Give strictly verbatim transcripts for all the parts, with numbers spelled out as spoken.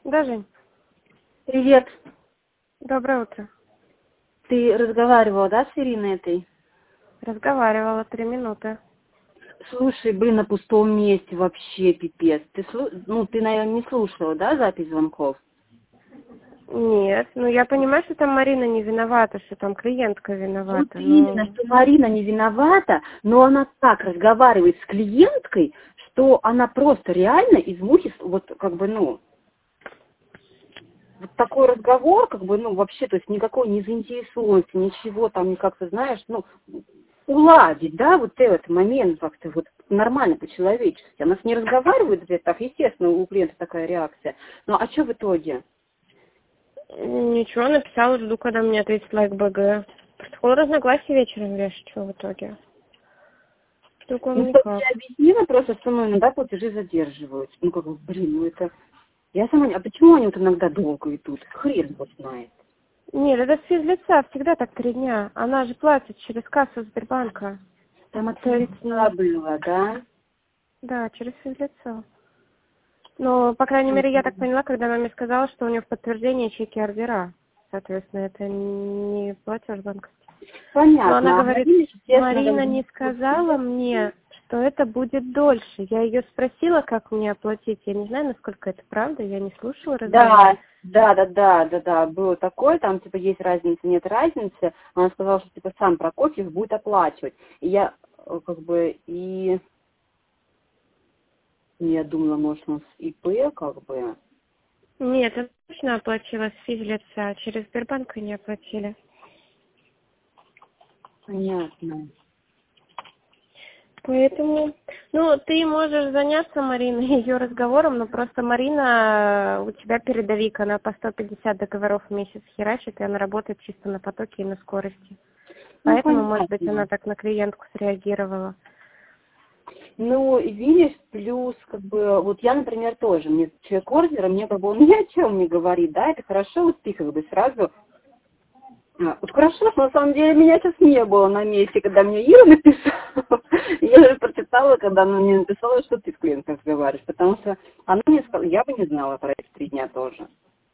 Да, Жень. Привет. Доброе утро. Ты разговаривала, да, с Ириной этой? Разговаривала три минуты. Слушай, блин, на пустом месте вообще пипец. Ты, слу... ну, ты, наверное, не слушала, да, запись звонков? Нет, ну я понимаю, что там Марина не виновата, что там клиентка Вот виновата, именно, но... что Марина не виновата, но она так разговаривает с клиенткой, что она просто реально из мухи, вот как бы, ну, вот такой разговор, как бы, ну, вообще, то есть никакой не заинтересованности, ничего там, как-то, знаешь, ну, уладить, да, вот этот момент как-то вот нормально по-человечески. Она с ней разговаривает, где так, естественно, у клиента такая реакция. Ну, а что в итоге? Ничего, написала, жду, когда мне ответит лайк БГ. Протокол разногласий вечером вешать, что в итоге? Другом Ну, что я никак. объяснила просто, что, ну, иногда платежи задерживаются. Ну, как бы, блин, ну это... Я сама не... А почему они вот иногда долго идут? Хрен его знает. Нет, это с физлица, всегда так три дня. Она же платит через кассу Сбербанка. Там от То есть, физлица ну, было, да? да, через физлица. Ну, по крайней мере, я так поняла, когда она мне сказала, что у нее в подтверждении чеки ордера. Соответственно, это не платеж банковский. Но она Понятно. А говорит, Марина, естественно, как Марина бы... не сказала мне, что это будет дольше. Я ее спросила, как мне оплатить. Я не знаю, насколько это правда, я не слушала разговор. Да, да, да, да, да, да, было такое, там, типа, есть разница, нет разницы. Она сказала, что, типа, сам Прокофьев будет оплачивать. И я, э, как бы, и... Я думала, может, у нас ИП, как бы... Нет, это точно оплатила с физлица, через Сбербанк не оплатили. Понятно. Поэтому, ну, ты можешь заняться, Марина, ее разговором, но просто Марина у тебя передовик, она по сто пятьдесят договоров в месяц херачит, и она работает чисто на потоке и на скорости. Ну, Поэтому, может быть, понятно. она так на клиентку среагировала. Ну, и видишь, плюс, как бы, вот я, например, тоже, мне человек ордера, мне как бы он ни о чем не говорит, да, это хорошо, вот ты как бы сразу... А, вот хорошо, что на самом деле меня сейчас не было на месте, когда мне Ира написала. Я же прочитала, когда она мне написала, что ты с клиентом разговариваешь, потому что она мне сказала, я бы не знала про эти три дня тоже.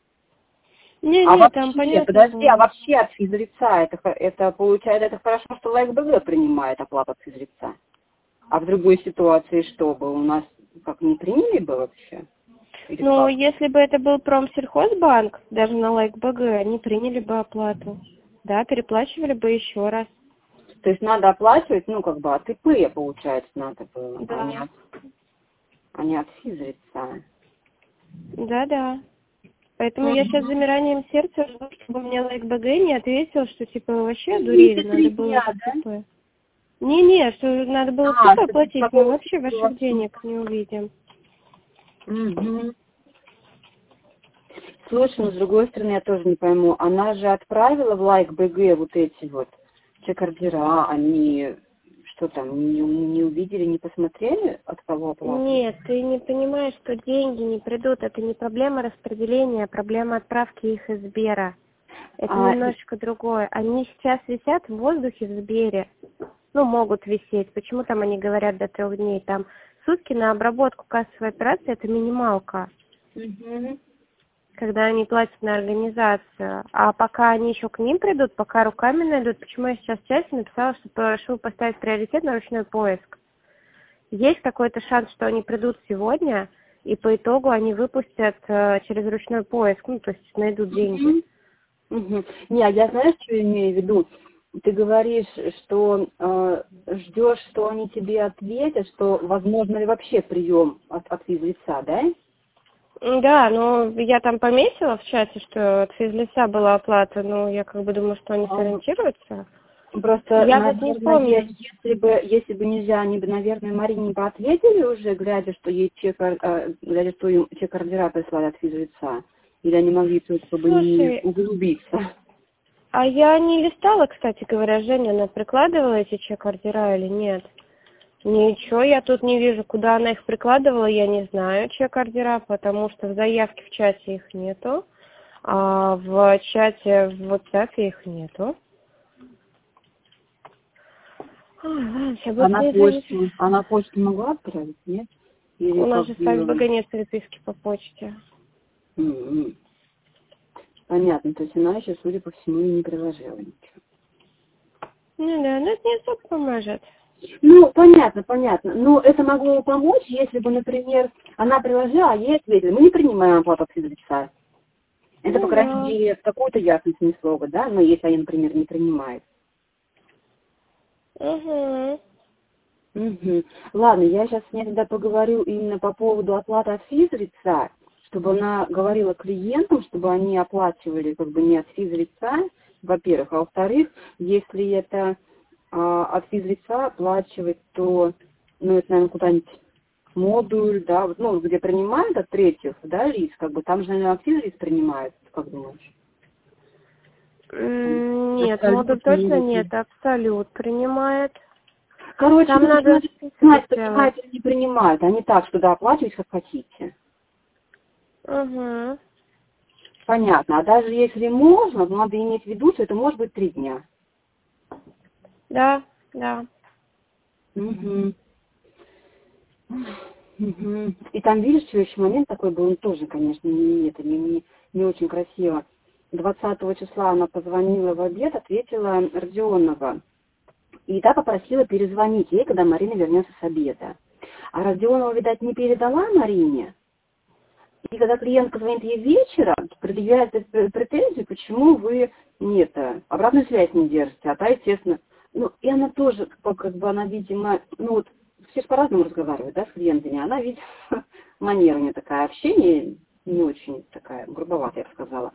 А Не-не, там вообще, понятно подожди, а было. вообще от физлица, это, х- это получается, это хорошо, что лайк БГ принимает оплату от физлица. А в другой ситуации что бы, у нас как не приняли бы вообще? Или Ну, как? если бы это был Промсельхозбанк, даже на лайк БГ, они приняли бы оплату. Да, переплачивали бы еще раз. То есть надо оплачивать, ну, как бы от ИП, получается, надо было, а не Да. от, а не от физлица. Да-да. Поэтому я сейчас Мгм. замиранием сердца жду, чтобы мне лайк БГ не ответил, что типа вообще одурели, Видите, надо три было дня, с да? ИП. Не-не, что надо было с А, ИП что типа оплатить, мы такого вообще было. ваших денег не увидим. Мгм. Слушай, но с другой стороны, я тоже не пойму, она же отправила в лайк БГ вот эти вот чек-ордера, они что там, не, не увидели, не посмотрели, от кого оплата? Нет, ты не понимаешь, что деньги не придут. Это не проблема распределения, а проблема отправки их из Сбера. Это А, и- немножечко другое. Они сейчас висят в воздухе в Сбере. Ну, могут висеть. Почему там они говорят до трех дней? Там сутки на обработку кассовой операции — это минималка, Мгм. когда они платят на организацию. А пока они еще к ним придут, пока руками найдут, почему я сейчас в чате написала, что прошу поставить приоритет на ручной поиск. Есть какой-то шанс, что они придут сегодня, и по итогу они выпустят э, через ручной поиск, ну, то есть найдут деньги. Мгм. Мгм. Не, а я знаешь, что имею в виду? Ты говоришь, что э, ждешь, что они тебе ответят, что возможно ли вообще прием от, от физлица, да? М, Да, ну, я там пометила в чате, что от физлица была оплата, но я как бы думаю, что они А, сориентируются. Просто, Я вот не наверное, помню. если бы, если бы нельзя, они бы, наверное, Марине бы ответили уже, глядя, что ей чек, э, глядя, что им чек-ордера прислали от физлица. Или они могли только бы не Слушай, углубиться. а я не листала, кстати говоря, Женя, она прикладывала эти чек-ордера или нет? Ничего, я тут не вижу, куда она их прикладывала, я не знаю, чек-ордера, потому что в заявке в чате их нету, а в чате в WhatsApp их нету. Ой, ладно, сейчас А буду на звонить. почту, а на почту могла отправить, нет? Или У нас как же с бы... Альбага нет переписки по почте. М-м. Понятно, то есть она еще, судя по всему, и не приложила ничего. Ну да, но это не особо поможет. Ну, понятно, понятно. Но это могло помочь, если бы, например, она приложила, а ей ответили, мы не принимаем оплату от физлица. Это, по Ну крайней да. мере, какую-то ясность неслова, да, но если они, например, не принимают. Угу. Угу. Ладно, я сейчас с ней тогда поговорю именно по поводу оплаты от физлица, чтобы она говорила клиентам, чтобы они оплачивали как бы не от физлица, во-первых, а во-вторых, если это а, от физлица оплачивать, то, ну, это, наверное, куда-нибудь модуль, да, вот, ну, где принимают от третьих, да, лиц, как бы, там же, наверное, от физлиц принимают, как думаешь? Там, Нет, модуль абсолют, точно нет. нет, абсолют принимает. Короче, Там тут надо надо список знать, сделать. принимают или не принимают, а не так, что да, оплачивать как хотите. Угу. Понятно. А даже если можно, то надо иметь в виду, что это может быть три дня. Да, да. Угу. Угу. И там, видишь, следующий момент такой был, он тоже, конечно, не, это, не, не, не очень красиво. двадцатого числа она позвонила в обед, ответила Родионова. И та попросила перезвонить ей, когда Марина вернется с обеда. А Родионова, видать, не передала Марине. И когда клиентка звонит ей вечером, предъявляет претензию, почему вы нет, обратную связь не держите, а та, естественно, ну, и она тоже, как бы она, видимо, ну вот, все же по-разному разговаривают, да, с клиентами, она, видимо, манера у нее такая, общение не очень такая, грубоватая, я бы сказала.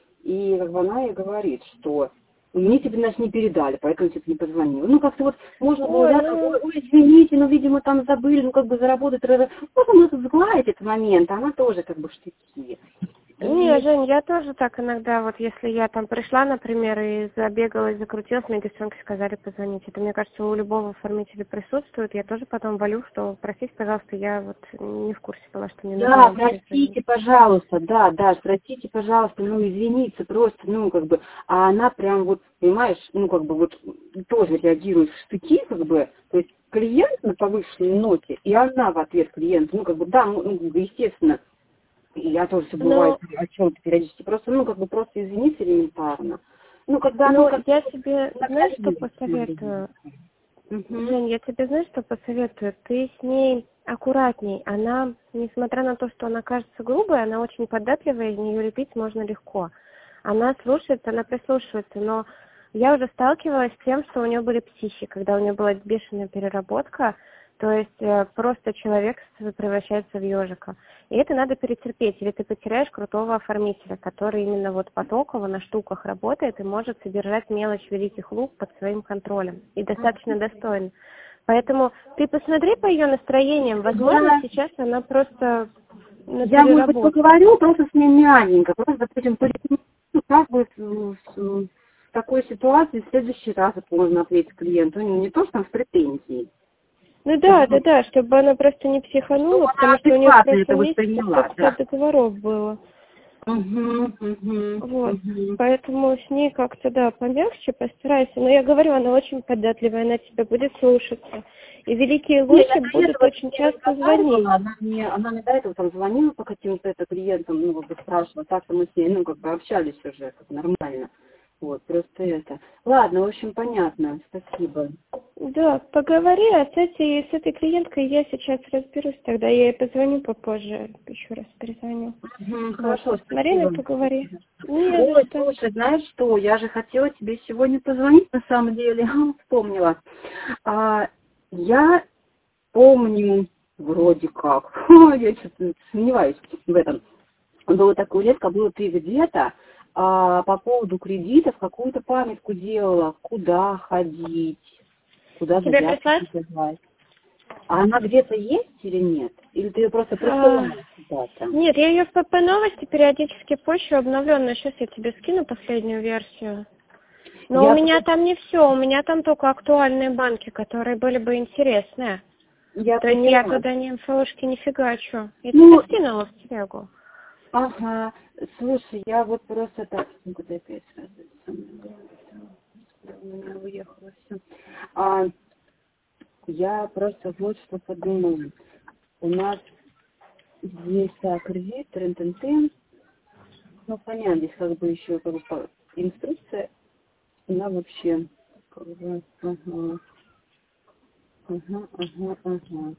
И как бы она ей говорит, что мне тебе, значит, не передали, поэтому тебе не позвонила. Ну, как-то вот можно было, Ой, да, там, ну... ой, ой, извините, ну, видимо, там забыли, ну, как бы заработать, можно было тут сгладить этот момент, а она тоже как бы штыки. Не, И Жень, я тоже так иногда, вот если я там пришла, например, и забегалась, закрутилась, мне девчонки сказали позвонить. Это, мне кажется, у любого оформителя присутствует. Я тоже потом валю, что, простите, пожалуйста, я вот не в курсе была, что мне нужно да, вам перезвонить. простите, пожалуйста, да, да, простите, пожалуйста, ну, извиниться просто, ну, как бы, а она прям вот, понимаешь, ну, как бы вот тоже реагирует в штыки, как бы, то есть клиент на повышенной ноте, и она в ответ клиенту, ну, как бы, да, ну, ну, естественно, и я тоже забываю Но, о чем-то периодически, просто, ну, как бы, просто извиниться элементарно. Ну, когда оно но как я тебе, знаешь, что накалилось, посоветую? угу. Жень, я тебе, знаешь, что посоветую? Ты с ней аккуратней. Она, несмотря на то, что она кажется грубой, она очень податливая, из нее лепить можно легко. Она слушается, она прислушивается, но я уже сталкивалась с тем, что у нее были психи, когда у нее была бешеная переработка, то есть э, просто человек с- превращается в ежика. И это надо перетерпеть, или ты потеряешь крутого оформителя, который именно вот потоково на штуках работает и может содержать мелочь великих лук под своим контролем. И достаточно достойно. Поэтому ты посмотри по ее настроениям, возможно, Я, сейчас она просто на я, может быть, переработке. поговорю просто с ней мягенько, просто, допустим, порекомендую, как бы в, в- в такой ситуации в следующий раз это можно ответить клиенту, ну, не то, что там с претензией, Ну да, да, чтобы, да, чтобы она просто не чтобы психанула, она потому что у нее в адекватно это прошлом месяце сто восприняла, пятьдесят да. договоров было. Угу, угу, Вот. угу. Поэтому с ней как-то, да, помягче постарайся. Но я говорю, она очень податливая, она тебя будет слушаться. И великие Не, я луки до будут этого с очень ней часто звонить. разговаривала, она мне, она мне до этого там звонила по каким-то это клиентам, ну, как бы спрашивала, так-то мы с ней, ну, как бы общались уже, как нормально. Вот, просто это. Ладно, в общем, понятно, спасибо. Да, поговори, а с этой, с этой клиенткой я сейчас разберусь, тогда я ей позвоню попозже, еще раз перезвоню. Угу, Вот. хорошо, С Мариной спасибо. поговори. Не за Ой, что. слушай, знаешь что, я же хотела тебе сегодня позвонить, на самом деле, вспомнила. А, я помню, вроде как, я что-то сомневаюсь в этом. Было такое летко, было ты где-то, а, по поводу кредитов какую-то памятку делала, куда ходить, куда Тебе заявки прислать? подавать. А она где-то есть или нет? Или ты ее просто А, присылала куда-то? нет, я ее в ПП новости периодически пощу обновленную. Сейчас я тебе скину последнюю версию. Но у Я, меня там не все, у меня там только актуальные банки, которые были бы интересны. я То есть я поняла. туда не инфошки не фигачу. Я тебе Ну, скинула в телегу. ага, слушай, я вот просто так, ну, куда опять сразу у меня уехала все. А, я просто вот что подумала. У нас есть так, кредит, трын-тын-тын. Ну, понятно, здесь как бы еще как бы инструкция, она вообще, как бы, ага, ага, ага, ага.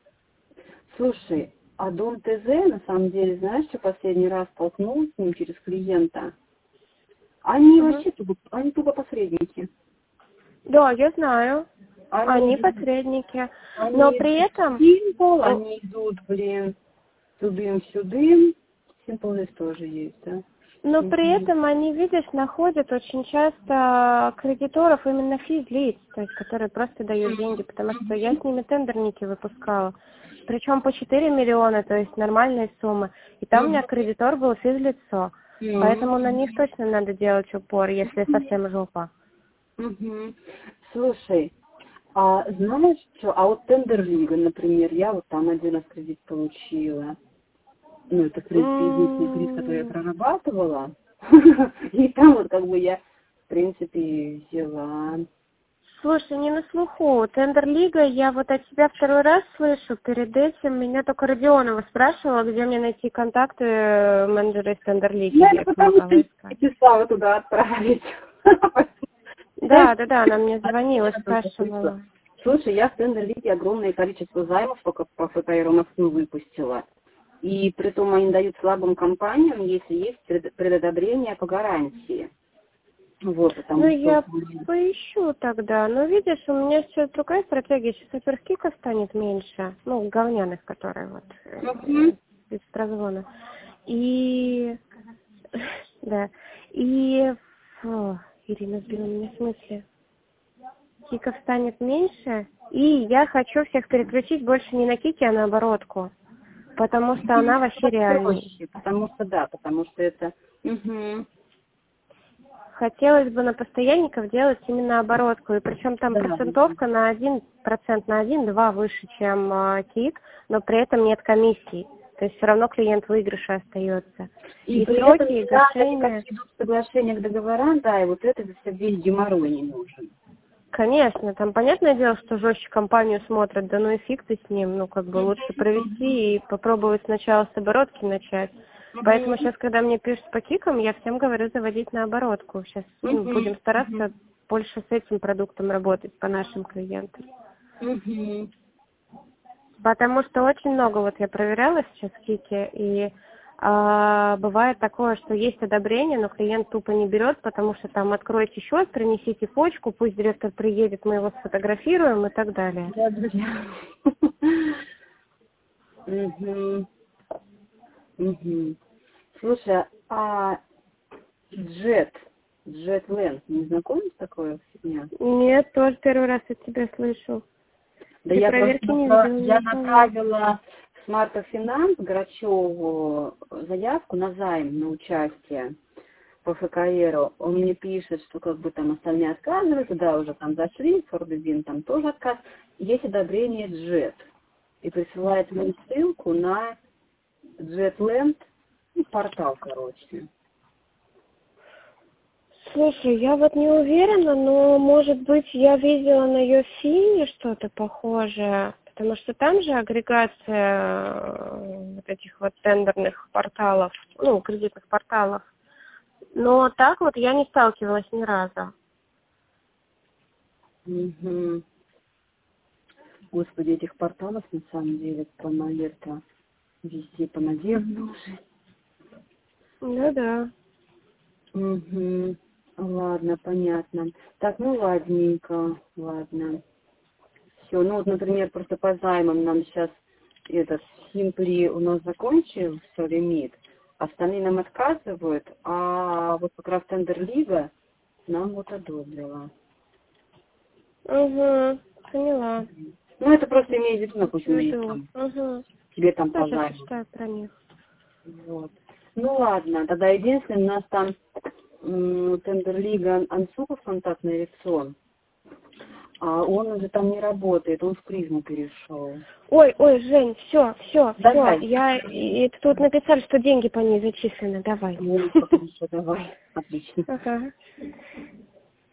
Слушай, а Дом ТЗ, на самом деле, знаешь, что последний раз столкнулась с ним через клиента? Они Угу. вообще тупо, они тупо посредники. Да, я знаю. Они Они, посредники. Но они при идут этом... в Simple, о, они идут, блин, тудым-сюдым. Simple здесь тоже есть, да? Но при Угу. этом они, видишь, находят очень часто кредиторов именно физлиц, то есть которые просто дают деньги, потому что я с ними тендерники выпускала. Причем по четыре миллиона, то есть нормальные суммы. И там у меня кредитор был физлицо. Поэтому на них точно надо делать упор, если совсем жопа. Угу. Слушай, а знаешь что, а вот Тендерлига, например, я вот там один раз кредит получила. Ну, это, в принципе, единственный кредит, который я М, прорабатывала. И там вот как бы я, в принципе, взяла. Слушай, не на слуху. Тендерлига, я вот от тебя второй раз слышу. Перед этим меня только Родионова спрашивала, где мне найти контакты э, менеджера из Тендерлиги. Ну, Я это их потому что помогала я искать. писала туда отправить. Да, да, да, она мне звонила, Отлично только вышло. спрашивала. Слушай, я в Тендерлиге огромное количество займов только по ФКР Москвы выпустила. И при том они дают слабым компаниям, если есть пред- предодобрение по гарантии. Вот, Ну, потому что... я поищу тогда. Но видишь, у меня сейчас другая стратегия. Сейчас оперкиков станет меньше. Ну, говняных, которые вот э, Мгм. без прозвона. И... Да. И... Фу, Ирина сбила меня с мысли. Киков станет меньше. И я хочу всех переключить больше не на кики, а на оборотку. Потому что она вообще Так реальней. проще, потому что да, потому что это... Мгм. Хотелось бы на постоянников делать именно оборотку. И причем там Да. процентовка на один процент, на один-два выше, чем э, КИК, но при этом нет комиссий. То есть все равно клиент в выигрыше остается. И И при этом сроки, и не надо гашения. никаких соглашений, договора, да, и вот это все весь геморрой не нужен. Конечно, там понятное дело, что жестче компанию смотрят, да ну и фиг ты с ним, ну как бы лучше провести и попробовать сначала с оборотки начать. Поэтому Мгм. сейчас, когда мне пишут по кикам, я всем говорю заводить на оборотку. Сейчас ну, будем Мгм. стараться больше с этим продуктом работать по нашим клиентам. Мгм. Потому что очень много, вот я проверяла сейчас кики, и а, бывает такое, что есть одобрение, но клиент тупо не берет, потому что там откройте счет, принесите почку, пусть директор приедет, мы его сфотографируем и так далее. Да, друзья. Мгм. Мгм. Слушай, а Джет, Джетленд, не знакома с такой фигня? Нет, тоже первый раз от тебя слышу. Да Ты я просто проверки не напра- видела ни я у кого. направила в Смарта Финанс Грачеву заявку на займ, на участие по ФКРу. Он мне пишет, что как бы там остальные отказываются, да, уже там зашли, Фордебин там тоже отказ. Есть одобрение Джет. И присылает мне ссылку на Джетленд, ну, портал, короче. Слушай, я вот не уверена, но, может быть, я видела на ее фине что-то похожее, потому что там же агрегация э, вот этих вот тендерных порталов, ну, кредитных порталов. Но так вот я не сталкивалась ни разу. Мгм. Господи, этих порталов на самом деле по это везде понадежно уже. Ну да. Угу. Ладно, понятно. Так, ну ладненько, ладно. Все, ну вот, например, просто по займам нам сейчас этот Симпли у нас закончился лимит, остальные нам отказывают, а вот как раз Тендерлига нам вот одобрила. Угу, поняла. Ну, это просто имеет в виду, допустим, есть Жду. там, Угу. тебе там Я по сейчас займу. почитаю про них. Вот. Ну ладно, тогда единственное, у нас там м, Тендерлига Ансупов контактный лицо, а он уже там не работает, он в призму перешел. Ой, ой, Жень, все, все, все. Давай. Я и тут написали, что деньги по ней зачислены. Давай. Ну, хорошо, давай. Отлично. Ага.